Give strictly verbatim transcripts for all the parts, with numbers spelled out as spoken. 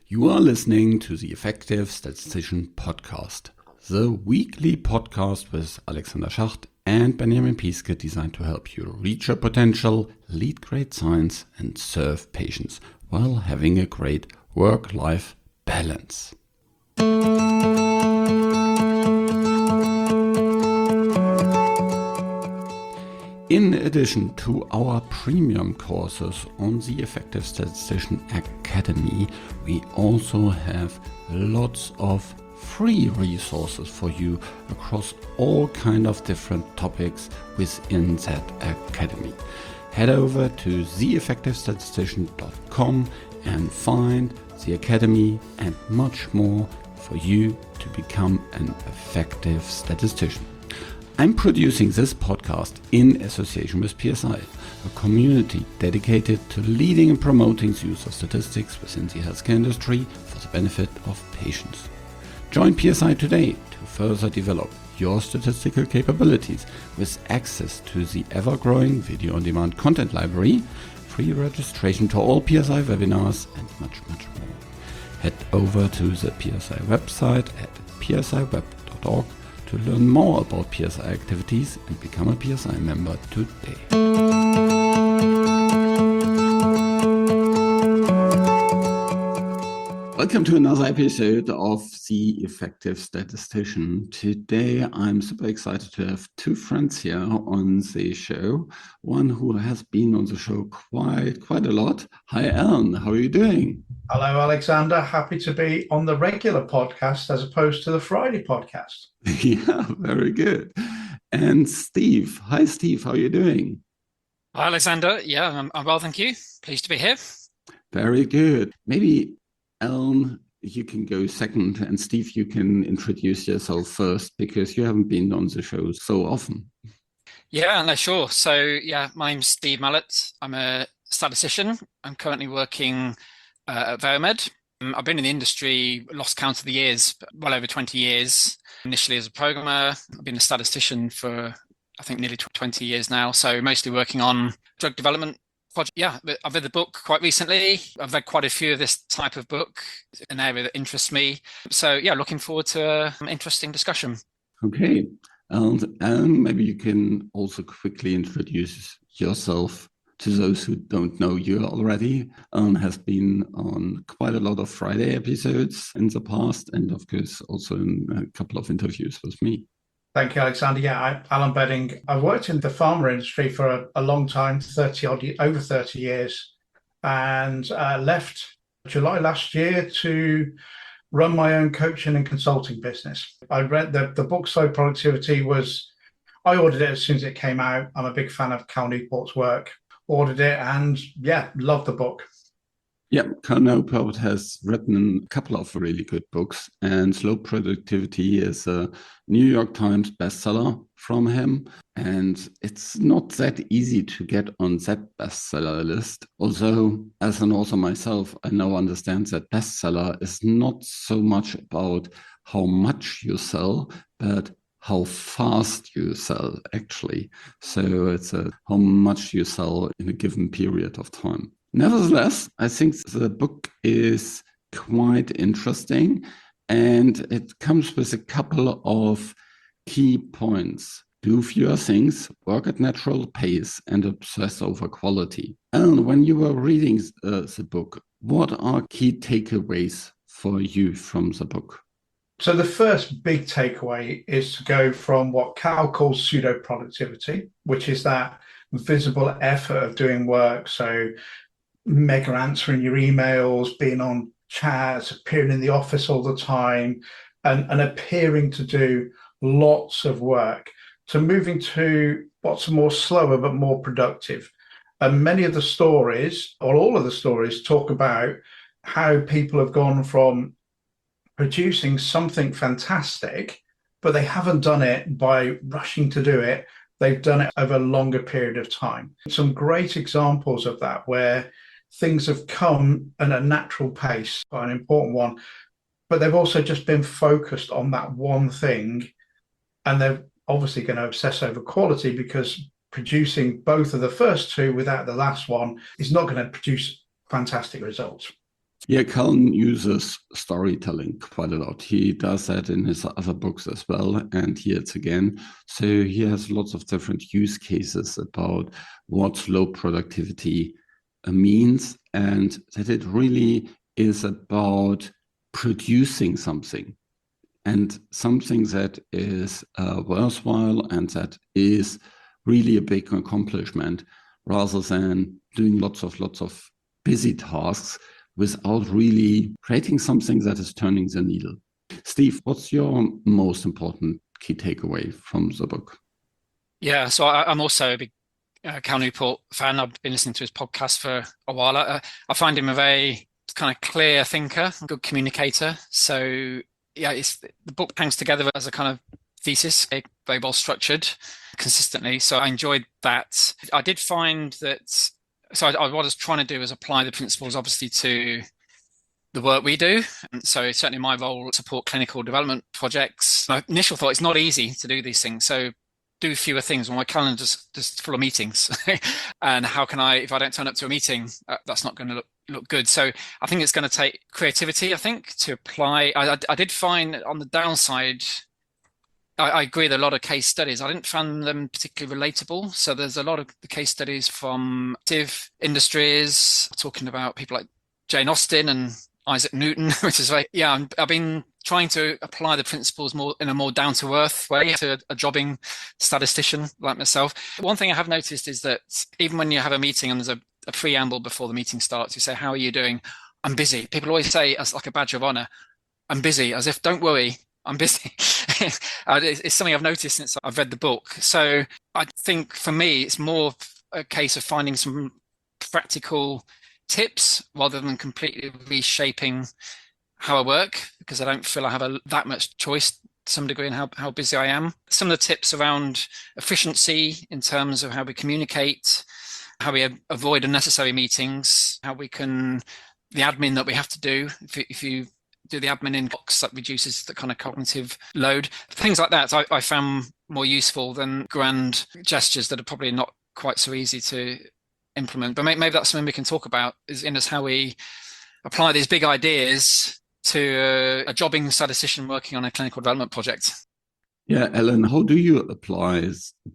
You are listening to the Effective Statistician Podcast, the weekly podcast with Alexander Schacht and Benjamin Piske designed to help you reach your potential, lead great science, and serve patients while having a great work-life balance. In addition to our premium courses on the Effective Statistician Academy, we also have lots of free resources for you across all kind of different topics within that academy. Head over to the effective statistician dot com and find the academy and much more for you to become an effective statistician. I'm producing this podcast in association with P S I, a community dedicated to leading and promoting the use of statistics within the healthcare industry for the benefit of patients. Join P S I today to further develop your statistical capabilities with access to the ever-growing video-on-demand content library, free registration to all P S I webinars, and much, much more. Head over to the P S I website at p s i web dot org to learn more about P S I activities and become a P S I member today. Welcome to another episode of The Effective Statistician. Today I'm super excited to have two friends here on the show. One who has been on the show quite quite a lot. Hi Alan, how are you doing? Hello Alexander, happy to be on the regular podcast as opposed to the Friday podcast. Yeah, very good. And Steve, hi Steve, how are you doing? Hi Alexander, yeah, I'm, I'm well, thank you. Pleased to be here. Very good. Maybe Alan, you can go second, and Steve, you can introduce yourself first because you haven't been on the show so often. Yeah, no, sure. So, yeah, my name's Steve Mallett. I'm a statistician. I'm currently working uh, at Veromed. Um, I've been in the industry, lost count of the years, but well over twenty years. Initially as a programmer, I've been a statistician for, I think, nearly twenty years now. So mostly working on drug development. Yeah, I've read the book quite recently. I've read quite a few of this type of book, an area that interests me. So yeah, looking forward to an interesting discussion. Okay. And Alan, maybe you can also quickly introduce yourself to those who don't know you already. Alan has been on quite a lot of Friday episodes in the past, and of course also in a couple of interviews with me. Thank you, Alexander. Yeah, I'm Alan Bedding. I've worked in the pharma industry for a, a long time, thirty odd, over thirty years, and uh, left July last year to run my own coaching and consulting business. I read the, the book Slow Productivity was, I ordered it as soon as it came out. I'm a big fan of Cal Newport's work, ordered it and yeah, loved the book. Yeah, Cal Newport has written a couple of really good books, and Slow Productivity is a New York Times bestseller from him. And it's not that easy to get on that bestseller list. Although, as an author myself, I now understand that bestseller is not so much about how much you sell, but how fast you sell, actually. So it's a, how much you sell in a given period of time. Nevertheless, I think the book is quite interesting, and it comes with a couple of key points. Do fewer things, work at natural pace, and obsess over quality. And when you were reading uh, the book, what are key takeaways for you from the book? So the first big takeaway is to go from what Cal calls pseudo-productivity, which is that visible effort of doing work. So mega answering your emails, being on chats, appearing in the office all the time, and, and appearing to do lots of work, to moving to what's more slower but more productive. And many of the stories, or all of the stories, talk about how people have gone from producing something fantastic, but they haven't done it by rushing to do it. They've done it over a longer period of time. Some great examples of that where things have come at a natural pace, an important one, but they've also just been focused on that one thing, and they're obviously going to obsess over quality because producing both of the first two without the last one is not going to produce fantastic results. Yeah, Cullen uses storytelling quite a lot. He does that in his other books as well, and here it's again. So he has lots of different use cases about what low productivity means, and that it really is about producing something, and something that is uh, worthwhile and that is really a big accomplishment, rather than doing lots of lots of busy tasks without really creating something that is turning the needle. Steve, what's your most important key takeaway from the book? Yeah, so I, I'm also a big uh, Cal Newport fan. I've been listening to his podcast for a while. I, I find him a very kind of clear thinker, good communicator. So yeah, it's, the book hangs together as a kind of thesis, very well structured, consistently. So I enjoyed that. I did find that. So I, I, what I was trying to do is apply the principles, obviously, to the work we do. And so certainly my role, support clinical development projects. My initial thought, it's not easy to do these things. So do fewer things. Well, my calendar's just full of meetings. And how can I, if I don't turn up to a meeting, uh, that's not going to look, look good. So I think it's going to take creativity, I think, to apply. I, I, I did find on the downside, I, I agree with a lot of case studies. I didn't find them particularly relatable. So there's a lot of the case studies from active industries, talking about people like Jane Austen and Isaac Newton, which is like, yeah, I'm, I've been trying to apply the principles more in a more down-to-earth way to a, a jobbing statistician like myself. One thing I have noticed is that even when you have a meeting and there's a, a preamble before the meeting starts, you say, how are you doing? I'm busy. People always say, as like a badge of honor, I'm busy, as if, don't worry, I'm busy. It's something I've noticed since I've read the book. So I think for me, it's more a case of finding some practical tips rather than completely reshaping how I work, because I don't feel I have a, that much choice to some degree in how, how busy I am. Some of the tips around efficiency in terms of how we communicate, how we avoid unnecessary meetings, how we can, the admin that we have to do, if you, if you do the admin in box, that reduces the kind of cognitive load. Things like that I, I found more useful than grand gestures that are probably not quite so easy to implement. But maybe that's something we can talk about, is in as how we apply these big ideas to a, a jobbing statistician working on a clinical development project. Yeah, Ellen, how do you apply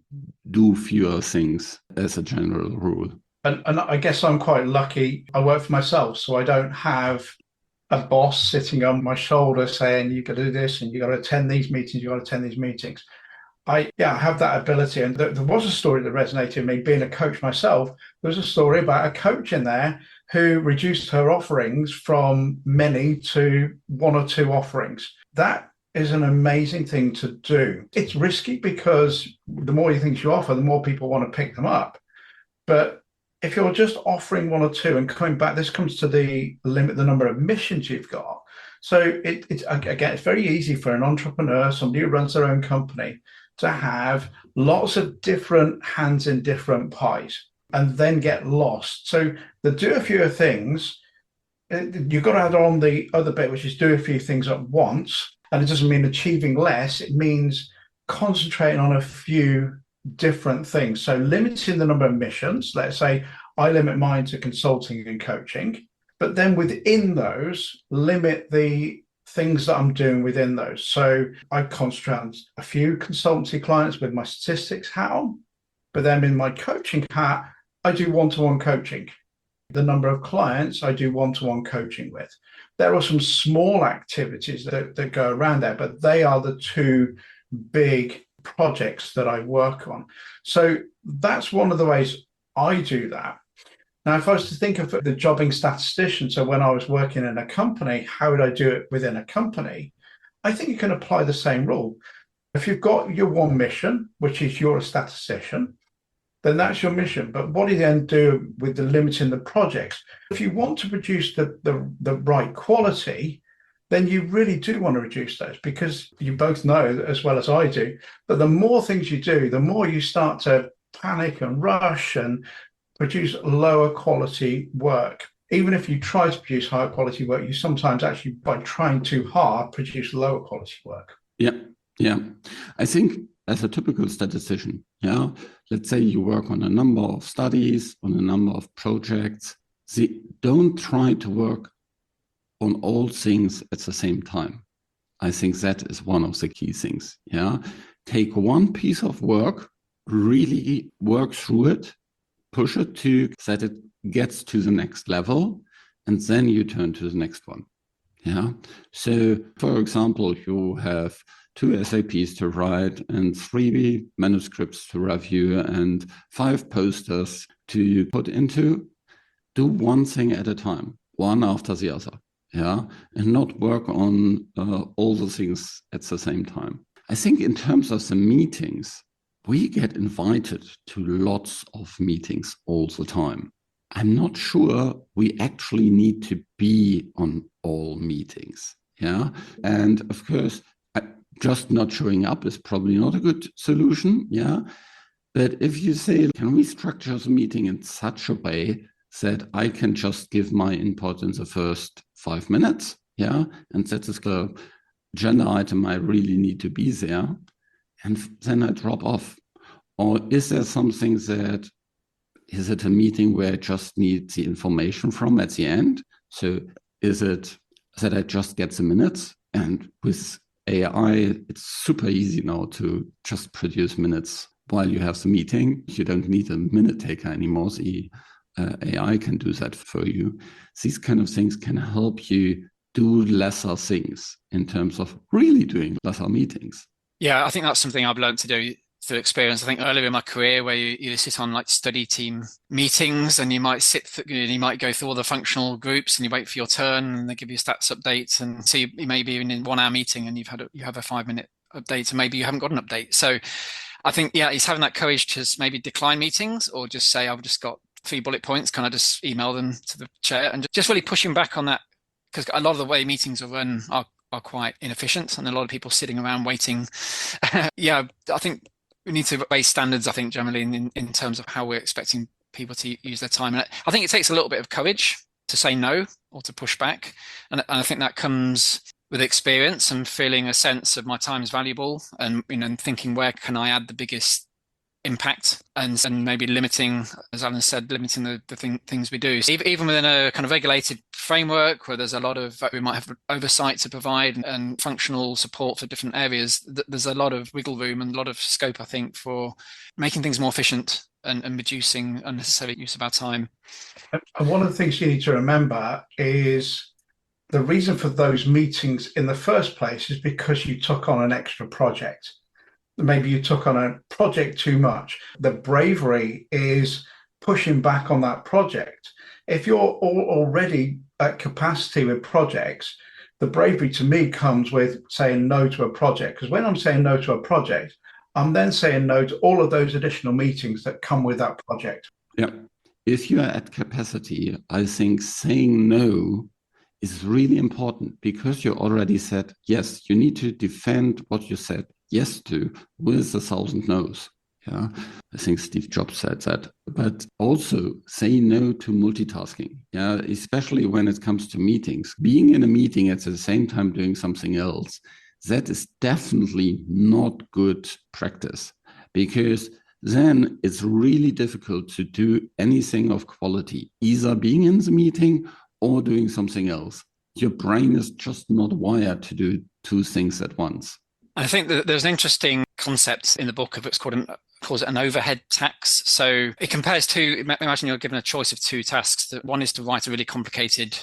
do fewer things as a general rule? And, and I guess I'm quite lucky. I work for myself, so I don't have a boss sitting on my shoulder saying, you've got to do this and you've got to attend these meetings, you've got to attend these meetings. I yeah, have that ability. And th- there was a story that resonated with me, being a coach myself. There was a story about a coach in there who reduced her offerings from many to one or two offerings. That is an amazing thing to do. It's risky because the more things you offer, the more people want to pick them up. But if you're just offering one or two and coming back, this comes to the limit the number of missions you've got. So it, it's again, it's very easy for an entrepreneur, somebody who runs their own company, to have lots of different hands in different pies and then get lost. So the do a few things, you've got to add on the other bit, which is do a few things at once. And it doesn't mean achieving less. It means concentrating on a few different things. So limiting the number of missions. Let's say I limit mine to consulting and coaching, but then within those, limit the things that I'm doing within those. So I concentrate on a few consultancy clients with my statistics hat on, but then in my coaching hat, I do one-to-one coaching. The number of clients I do one-to-one coaching with. There are some small activities that, that go around there, but they are the two big projects that I work on. So that's one of the ways I do that. Now, if I was to think of the jobbing statistician, so when I was working in a company, how would I do it within a company? I think you can apply the same rule. If you've got your one mission, which is you're a statistician, then that's your mission. But what do you then do with the limiting the projects? If you want to produce the, the, the right quality, then you really do want to reduce those, because you both know as well as I do, that the more things you do, the more you start to panic and rush and produce lower quality work. Even if you try to produce higher quality work, you sometimes actually, by trying too hard, produce lower quality work. Yeah, yeah. I think as a typical statistician, yeah, let's say you work on a number of studies, on a number of projects, they don't try to work on all things at the same time. I think that is one of the key things. Yeah. Take one piece of work, really work through it, push it to that it gets to the next level, and then you turn to the next one. Yeah. So, for example, you have two S A Ps to write and three manuscripts to review and five posters to put into. Do one thing at a time, one after the other. Yeah. And not work on uh, all the things at the same time. I think in terms of the meetings, we get invited to lots of meetings all the time. I'm not sure we actually need to be on all meetings. Yeah. And of course, just not showing up is probably not a good solution. Yeah. But if you say, can we structure the meeting in such a way that I can just give my input in the first five minutes? Yeah. And that is the agenda item I really need to be there. And then I drop off. Or is there something that, is it a meeting where I just need the information from at the end? So is it that I just get the minutes? And with A I, it's super easy now to just produce minutes while you have the meeting. You don't need a minute taker anymore. The uh, A I can do that for you. These kind of things can help you do lesser things in terms of really doing lesser meetings. Yeah, I think that's something I've learned to do through experience. I think earlier in my career, where you, you sit on like study team meetings and you might sit, th- you might go through all the functional groups and you wait for your turn and they give you stats updates, and so you, you may be in a one hour meeting and you've had a, you have a five minute update and maybe you haven't got an update. So I think, yeah, it's having that courage to maybe decline meetings or just say, I've just got three bullet points. Can I just email them to the chair? And just really pushing back on that, because a lot of the way meetings are run are, are quite inefficient and a lot of people sitting around waiting. Yeah, I think we need to raise standards, I think, generally in, in terms of how we're expecting people to use their time. And I think it takes a little bit of courage to say no or to push back. And, and I think that comes with experience and feeling a sense of my time is valuable and, you know, and thinking, where can I add the biggest impact, and and maybe limiting, as Alan said, limiting the, the thing, things we do. So even within a kind of regulated framework where there's a lot of, we might have oversight to provide and, and functional support for different areas, th- there's a lot of wiggle room and a lot of scope, I think, for making things more efficient and, and reducing unnecessary use of our time. And one of the things you need to remember is the reason for those meetings in the first place is because you took on an extra project. Maybe you took on a project too much. The bravery is pushing back on that project. If you're all already at capacity with projects, the bravery to me comes with saying no to a project. Because when I'm saying no to a project, I'm then saying no to all of those additional meetings that come with that project. Yeah. If you are at capacity, I think saying no is really important, because you already said yes. You need to defend what you said yes to with a thousand no's. Yeah, I think Steve Jobs said that. But also say no to multitasking. Yeah, especially when it comes to meetings. Being in a meeting at the same time doing something else, that is definitely not good practice, because then it's really difficult to do anything of quality, either being in the meeting or doing something else. Your brain is just not wired to do two things at once. I think that there's an interesting concept in the book of it's called an calls it an overhead tax. So it compares two. Imagine you're given a choice of two tasks. That one is to write a really complicated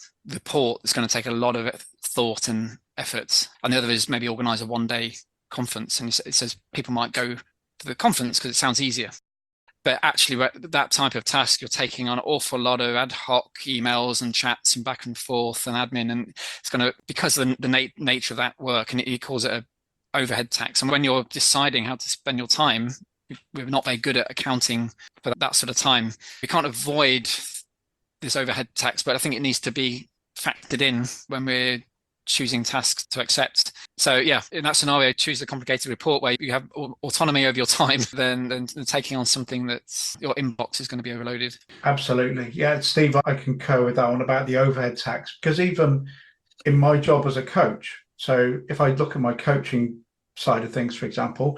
report that's going to take a lot of thought and effort, and the other is maybe organize a one-day conference. And it says people might go to the conference because it sounds easier. But actually, that type of task, you're taking on an awful lot of ad hoc emails and chats and back and forth and admin. And it's going to, because of the, the nat- nature of that work, and he calls it a overhead tax. And when you're deciding how to spend your time, we're not very good at accounting for that sort of time. We can't avoid this overhead tax, but I think it needs to be factored in when we're choosing tasks to accept. So yeah, in that scenario, choose the complicated report where you have autonomy over your time than, than, than taking on something that your inbox is going to be overloaded. Absolutely. Yeah, Steve, I concur with that one about the overhead tax, because even in my job as a coach, so if I look at my coaching side of things, for example,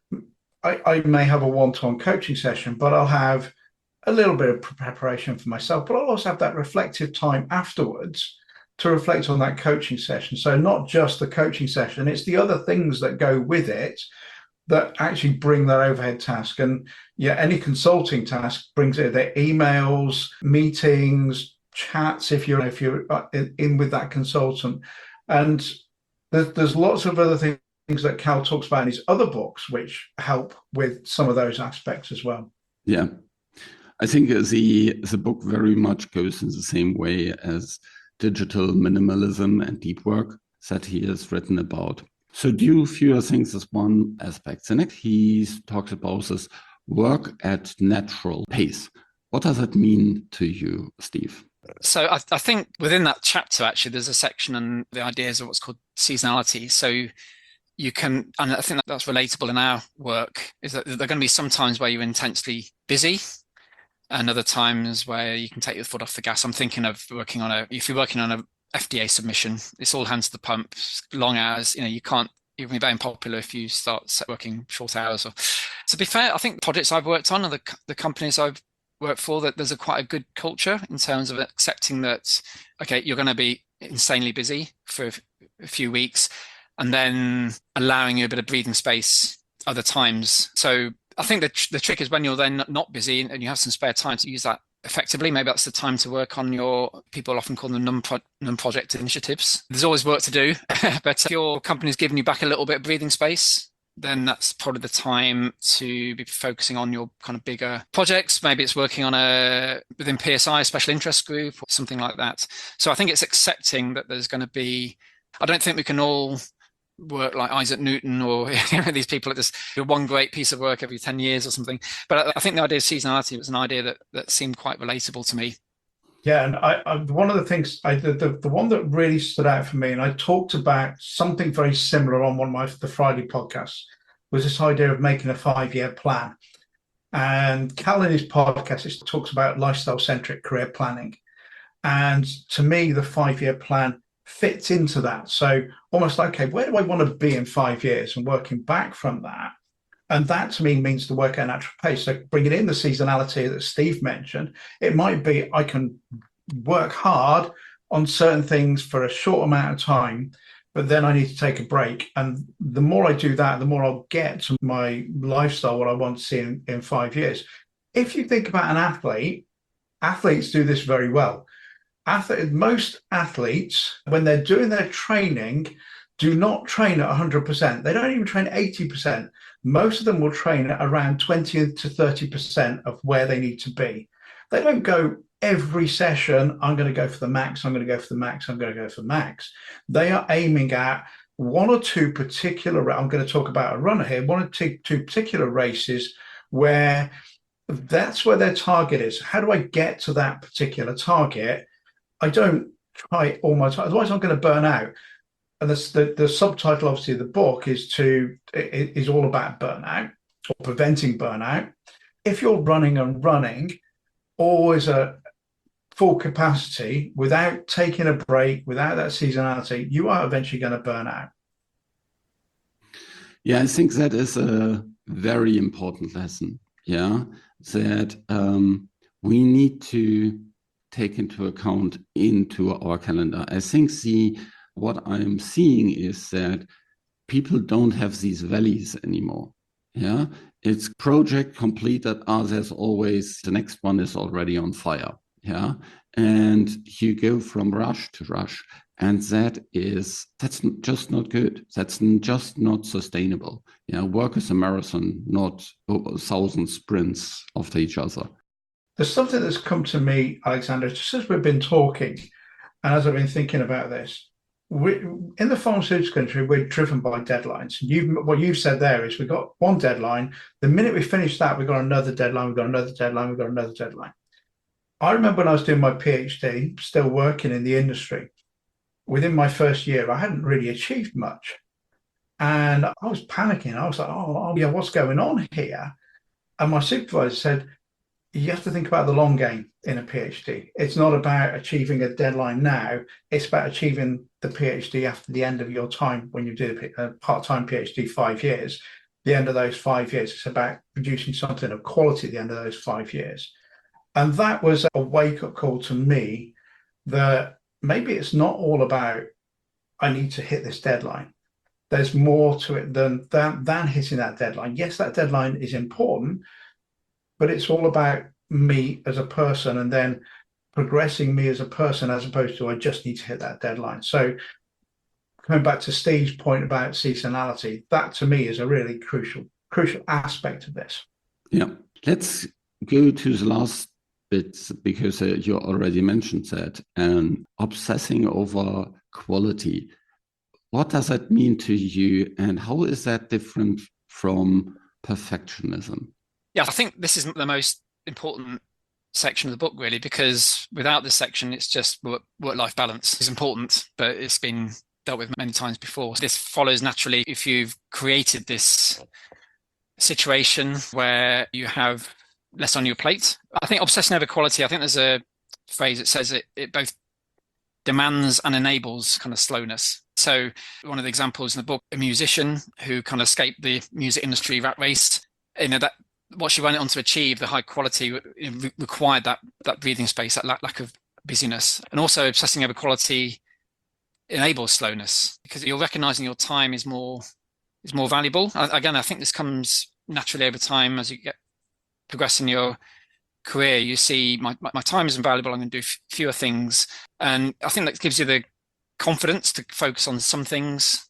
I, I may have a one-to-one coaching session, but I'll have a little bit of preparation for myself, but I'll also have that reflective time afterwards to reflect on that coaching session. So not just the coaching session, it's the other things that go with it that actually bring that overhead task. And yeah, any consulting task brings it, their emails, meetings, chats, if you're if you're in, in with that consultant. And there's, there's lots of other things that Cal talks about in his other books, which help with some of those aspects as well. Yeah, I think the the book very much goes in the same way as Digital Minimalism and Deep Work that he has written about. So do fewer things is one aspect. The next, he talks about this work at natural pace. What does that mean to you, Steve? So I, I think within that chapter, actually, there's a section on the ideas of what's called seasonality. So you can, and I think that that's relatable in our work, is that there are going to be some times where you're intensely busy and other times where you can take your foot off the gas. I'm thinking of working on a, if you're working on a F D A submission, it's all hands to the pump, long hours, you know, you can't, you'll be very unpopular if you start working short hours. Or, to be fair, I think projects I've worked on and the, the companies I've worked for, that there's a quite a good culture in terms of accepting that, okay, you're going to be insanely busy for a, a few weeks and then allowing you a bit of breathing space other times. So I think the, the trick is when you're then not busy and you have some spare time to use that effectively. Maybe that's the time to work on your, people often call them non-pro, non-project initiatives. There's always work to do, but if your company's giving you back a little bit of breathing space, then that's probably the time to be focusing on your kind of bigger projects. Maybe it's working on a, within P S I, a special interest group or something like that. So I think it's accepting that there's going to be, I don't think we can all work like Isaac Newton or you know, these people at this one great piece of work every ten years or something. But I, I think the idea of seasonality was an idea that that seemed quite relatable to me. Yeah, and I, I one of the things I the, the the one that really stood out for me, and I talked about something very similar on one of my the Friday podcasts, was this idea of making a five-year plan. And Cal in his podcast it talks about lifestyle-centric career planning, and to me, the five-year plan fits into that. So almost like, okay, where do I want to be in five years, and working back from that. And that to me means the work at a natural pace. So bringing in the seasonality that Steve mentioned, it might be I can work hard on certain things for a short amount of time, but then I need to take a break. And the more I do that, the more I'll get to my lifestyle, what I want to see in, in five years. If you think about an athlete, athletes do this very well. Athlete, most athletes, when they're doing their training, do not train at one hundred percent. They don't even train eighty percent. Most of them will train at around twenty to thirty percent of where they need to be. They don't go every session, I'm going to go for the max, I'm going to go for the max, I'm going to go for the max. They are aiming at one or two particular, I'm going to talk about a runner here, one or two, two particular races where that's where their target is. How do I get to that particular target? I don't try all my time, otherwise I'm going to burn out. And the, the, the subtitle, obviously, of the book is to is all about burnout or preventing burnout. If you're running and running, always at full capacity, without taking a break, without that seasonality, you are eventually going to burn out. Yeah, I think that is a very important lesson. Yeah, that um, we need to take into account into our calendar. I think the what I'm seeing is that people don't have these valleys anymore. Yeah, it's project completed. Ah, there's always the next one is already on fire. Yeah, and you go from rush to rush, and that is that's just not good. That's just not sustainable. Yeah, work is a marathon, not a thousand sprints after each other. There's something that's come to me, Alexander, just as we've been talking, and as I've been thinking about this. We, in the pharmaceutical industry, we're driven by deadlines. You've, what you've said there is we've got one deadline. The minute we finish that, we've got another deadline, we've got another deadline, we've got another deadline. I remember when I was doing my PhD, still working in the industry, within my first year, I hadn't really achieved much. And I was panicking. I was like, oh, oh yeah, what's going on here? And my supervisor said, you have to think about the long game in a PhD. It's not about achieving a deadline now. It's about achieving the PhD after the end of your time when you did a part-time PhD, five years. The end of those five years, it's about producing something of quality at the end of those five years. And that was a wake-up call to me that maybe it's not all about, I need to hit this deadline. There's more to it than, than, than hitting that deadline. Yes, that deadline is important, but it's all about me as a person and then progressing me as a person as opposed to I just need to hit that deadline. So coming back to Steve's point about seasonality, that to me is a really crucial, crucial aspect of this. Yeah, let's go to the last bit because uh, you already mentioned that, and obsessing over quality. What does that mean to you, and how is that different from perfectionism? Yeah, I think this is the most important section of the book, really, because without this section, it's just work-life balance. It's important, but it's been dealt with many times before. This follows naturally if you've created this situation where you have less on your plate. I think obsessing over quality, I think there's a phrase that says it, it both demands and enables kind of slowness. So one of the examples in the book, a musician who kind of escaped the music industry rat race, you know, that what she went on to achieve, the high quality, re- required that that breathing space, that lack, lack of busyness. And also obsessing over quality enables slowness because you're recognizing your time is more is more valuable. I, again, I think this comes naturally over time as you get progress in your career. You see, my, my, my time is invaluable. I'm going to do f- fewer things. And I think that gives you the confidence to focus on some things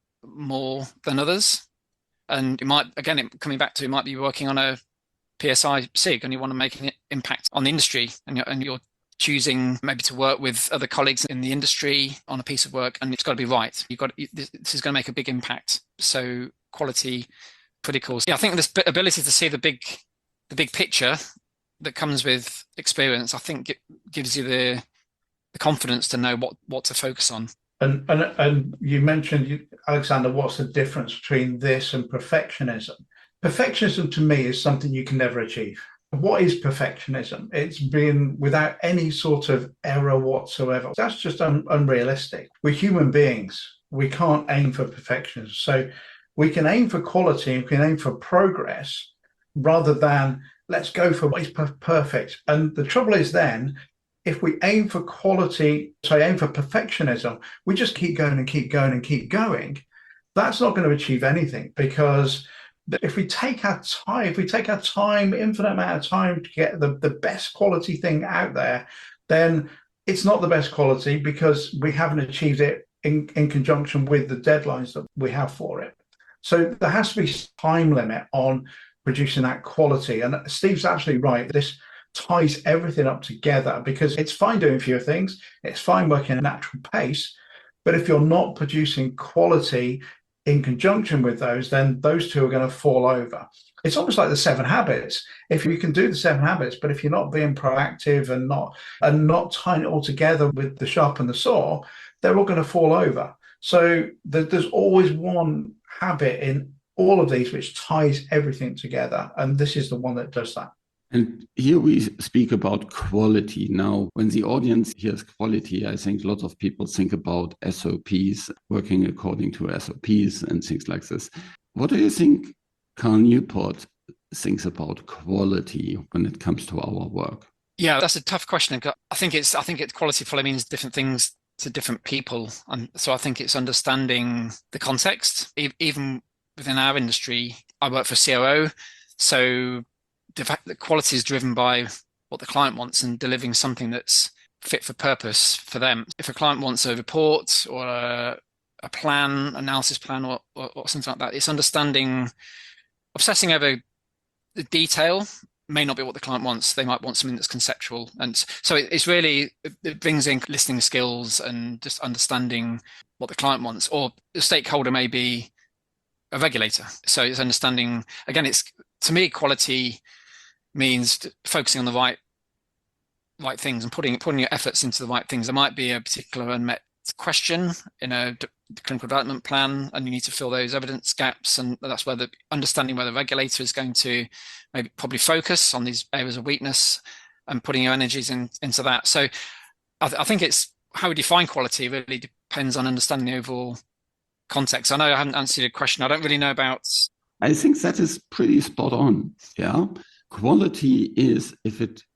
more than others. And it might, again, it, coming back to, it might be working on a P S I SIG and you want to make an impact on the industry, and you're, and you're choosing maybe to work with other colleagues in the industry on a piece of work, and it's got to be right. You've got, this is going to make a big impact. So quality, critical. Yeah, I think this ability to see the big, the big picture that comes with experience, I think it gives you the the confidence to know what what to focus on. And and and you mentioned, Alexander, what's the difference between this and perfectionism? Perfectionism to me is something you can never achieve. What is perfectionism? It's being without any sort of error whatsoever. That's just un- unrealistic. We're human beings. We can't aim for perfectionism. So we can aim for quality and we can aim for progress rather than let's go for what is per- perfect. And the trouble is then, if we aim for quality, so aim for perfectionism, we just keep going and keep going and keep going. That's not going to achieve anything, because if we take our time, if we take our time, infinite amount of time to get the, the best quality thing out there, then it's not the best quality because we haven't achieved it in, in conjunction with the deadlines that we have for it. So there has to be time limit on producing that quality. And Steve's absolutely right. This ties everything up together, because it's fine doing fewer things, it's fine working at a natural pace, but if you're not producing quality in conjunction with those, then those two are going to fall over. It's almost like the seven habits. If you can do the seven habits, but if you're not being proactive and not and not tying it all together with the sharp and the saw, they're all going to fall over. So there's always one habit in all of these which ties everything together, and this is the one that does that. And here we speak about quality. Now, when the audience hears quality, I think lots of people think about S O Ps, working according to S O Ps and things like this. What do you think Cal Newport thinks about quality when it comes to our work? Yeah, that's a tough question. I think it's I think it quality probably means different things to different people. And so I think it's understanding the context. Even within our industry, I work for C O O, so the fact that quality is driven by what the client wants and delivering something that's fit for purpose for them. If a client wants a report or a, a plan, analysis plan, or, or, or something like that, it's understanding, obsessing over the detail may not be what the client wants. They might want something that's conceptual. And so it, it's really, it brings in listening skills and just understanding what the client wants. Or the stakeholder may be a regulator. So it's understanding, again, it's, to me, quality means focusing on the right right things and putting putting your efforts into the right things. There might be a particular unmet question in a d- clinical development plan, and you need to fill those evidence gaps, and that's where the understanding where the regulator is going to maybe probably focus on these areas of weakness and putting your energies in, into that. So I, th- I think it's how we define quality really depends on understanding the overall context. I know I haven't answered your question. I don't really know about... I think that is pretty spot on. Yeah. Quality is if it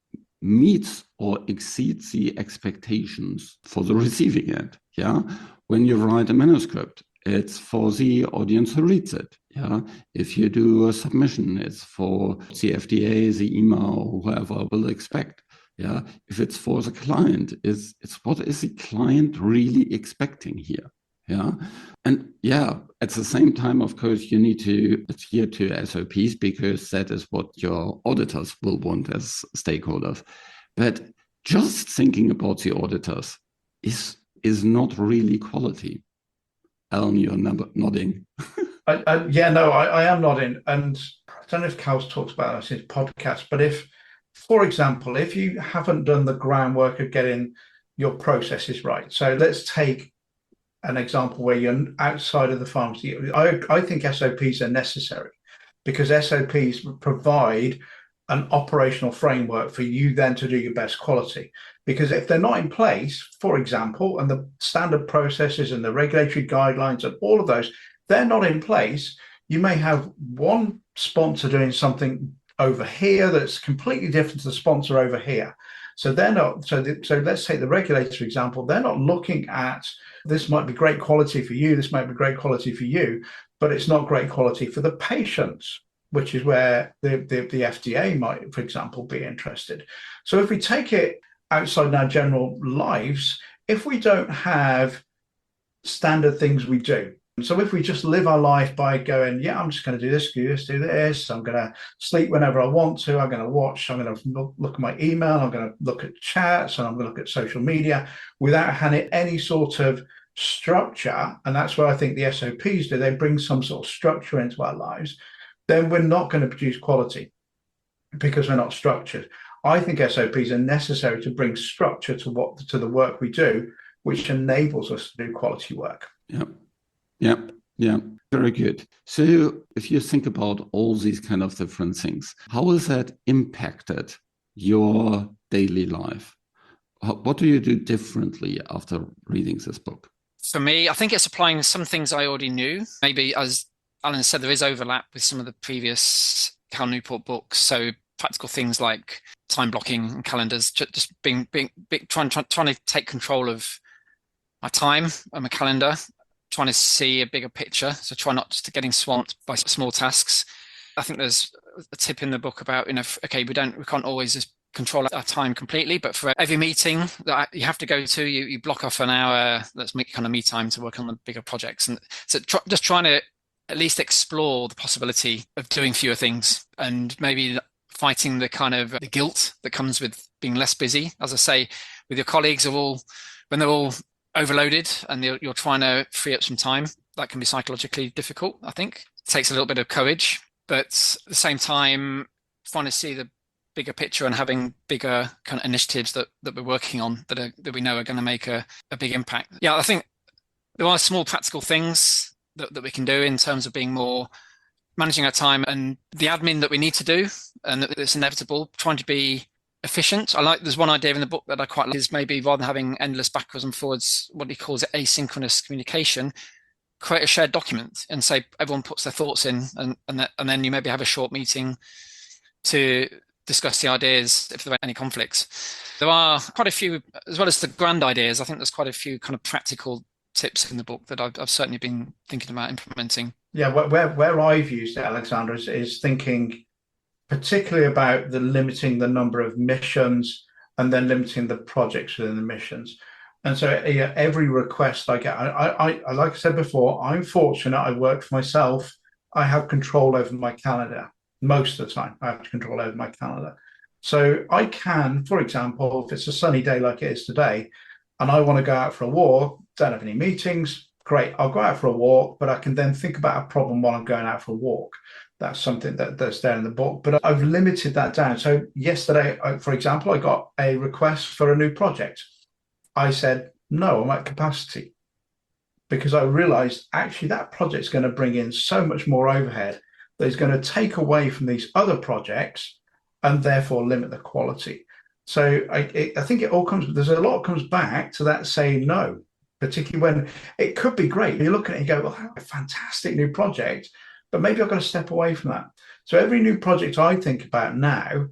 meets or exceeds the expectations for the receiving end. Yeah. When you write a manuscript, it's for the audience who reads it. Yeah. If you do a submission, it's for the F D A, the E M A, or whoever will expect. Yeah. If it's for the client, it's, it's what is the client really expecting here? Yeah. And yeah, at the same time, of course, you need to adhere to S O Ps because that is what your auditors will want as stakeholders. But just thinking about the auditors is, is not really quality. Alan, you're nodding. I, I, yeah, no, I, I am nodding. And I don't know if Cal's talked about this in his podcast, but if, for example, if you haven't done the groundwork of getting your processes right, so let's take an example where you're outside of the pharmacy. I, I think S O Ps are necessary because S O Ps provide an operational framework for you then to do your best quality. Because if they're not in place, for example, and the standard processes and the regulatory guidelines and all of those, they're not in place, you may have one sponsor doing something over here that's completely different to the sponsor over here. So they're not, so, the, so let's take the regulatory example. They're not looking at, this might be great quality for you, this might be great quality for you, but it's not great quality for the patients, which is where the, the, the F D A might, for example, be interested. So if we take it outside our general lives, if we don't have standard things we do, so if we just live our life by going, yeah, I'm just going to do this, do this, do this, I'm going to sleep whenever I want to, I'm going to watch, I'm going to look, look at my email, I'm going to look at chats, and I'm going to look at social media without having any sort of structure, and that's what I think the S O Ps do, they bring some sort of structure into our lives, then we're not going to produce quality because we're not structured. I think S O Ps are necessary to bring structure to what to the work we do, which enables us to do quality work. Yeah. Yeah, yeah, very good. So if you think about all these kind of different things, how has that impacted your daily life? What do you do differently after reading this book? For me, I think it's applying some things I already knew. Maybe, as Alan said, there is overlap with some of the previous Cal Newport books. So practical things like time blocking and calendars, just being, being, being trying, trying, trying to take control of my time and my calendar, trying to see a bigger picture. So try not just getting swamped by small tasks. I think there's a tip in the book about, you know, okay, we don't, we can't always just control our time completely, but for every meeting that you have to go to, you, you block off an hour, let's make kind of me time to work on the bigger projects. And so try, just trying to at least explore the possibility of doing fewer things and maybe fighting the kind of the guilt that comes with being less busy. As I say, with your colleagues are all, when they're all overloaded and you're, you're trying to free up some time, that can be psychologically difficult, I think. It takes a little bit of courage, but at the same time, trying to see the bigger picture and having bigger kind of initiatives that, that we're working on that are, that we know are going to make a, a big impact. Yeah, I think there are small practical things that, that we can do in terms of being more managing our time and the admin that we need to do, and that it's inevitable, trying to be efficient. I like, there's one idea in the book that I quite like is maybe rather than having endless backwards and forwards, what he calls it asynchronous communication, create a shared document and say everyone puts their thoughts in, and and, that, and then you maybe have a short meeting to discuss the ideas if there are any conflicts. There are quite a few, as well as the grand ideas, I think there's quite a few kind of practical tips in the book that I've, I've certainly been thinking about implementing. Yeah, where, where I've used it, Alexander, is, is thinking particularly about the limiting the number of missions and then limiting the projects within the missions. And so yeah, every request I get, I, I, I, like I said before, I'm fortunate. I work for myself. I have control over my calendar. Most of the time, I have control over my calendar. So I can, for example, if it's a sunny day like it is today, and I want to go out for a walk, don't have any meetings, great, I'll go out for a walk, but I can then think about a problem while I'm going out for a walk. That's something that, that's there in the book, but I've limited that down. So yesterday, I, for example, I got a request for a new project. I said, no, I'm at capacity, because I realized actually that project's going to bring in so much more overhead that is going to take away from these other projects and therefore limit the quality. So I, it, I think it all comes, there's a lot comes back to that saying no, particularly when it could be great. You look at it and you go, well, a fantastic new project, but maybe I've got to step away from that. So every new project I think about now,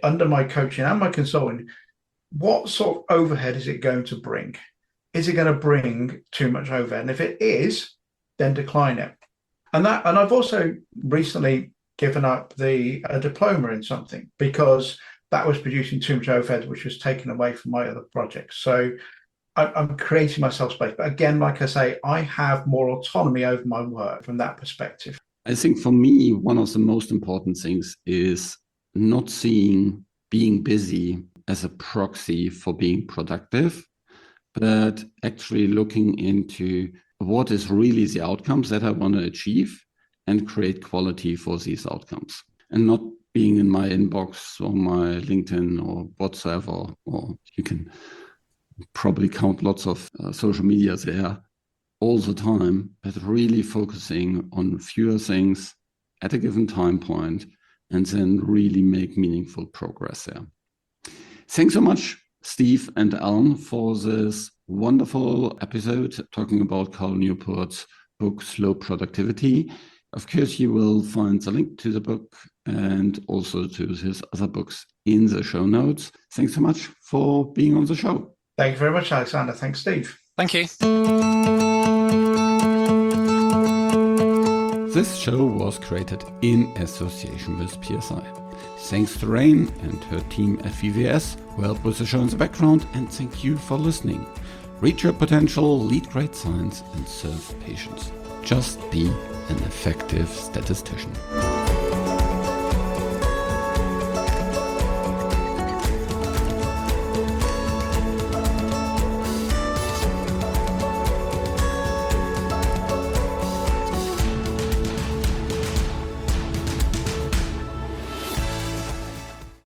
under my coaching and my consulting, what sort of overhead is it going to bring? Is it going to bring too much overhead? And if it is, then decline it. And that, and I've also recently given up the a diploma in something because that was producing too much overhead, which was taken away from my other projects. So I, I'm creating myself space. But again, like I say, I have more autonomy over my work from that perspective. I think for me, one of the most important things is not seeing being busy as a proxy for being productive, but actually looking into what is really the outcomes that I want to achieve and create quality for these outcomes, and not being in my inbox or my LinkedIn or whatsoever, or you can probably count lots of uh, social media there all the time, but really focusing on fewer things at a given time point and then really make meaningful progress there. Thanks so much, Steve and Alan, for this wonderful episode talking about Cal Newport's book, Slow Productivity. Of course, you will find the link to the book and also to his other books in the show notes. Thanks so much for being on the show. Thank you very much, Alexander. Thanks, Steve. Thank you. This show was created in association with P S I. Thanks to Rain and her team at V V S who helped with the show in the background, and thank you for listening. Reach your potential, lead great science, and serve patients. Just be an effective statistician.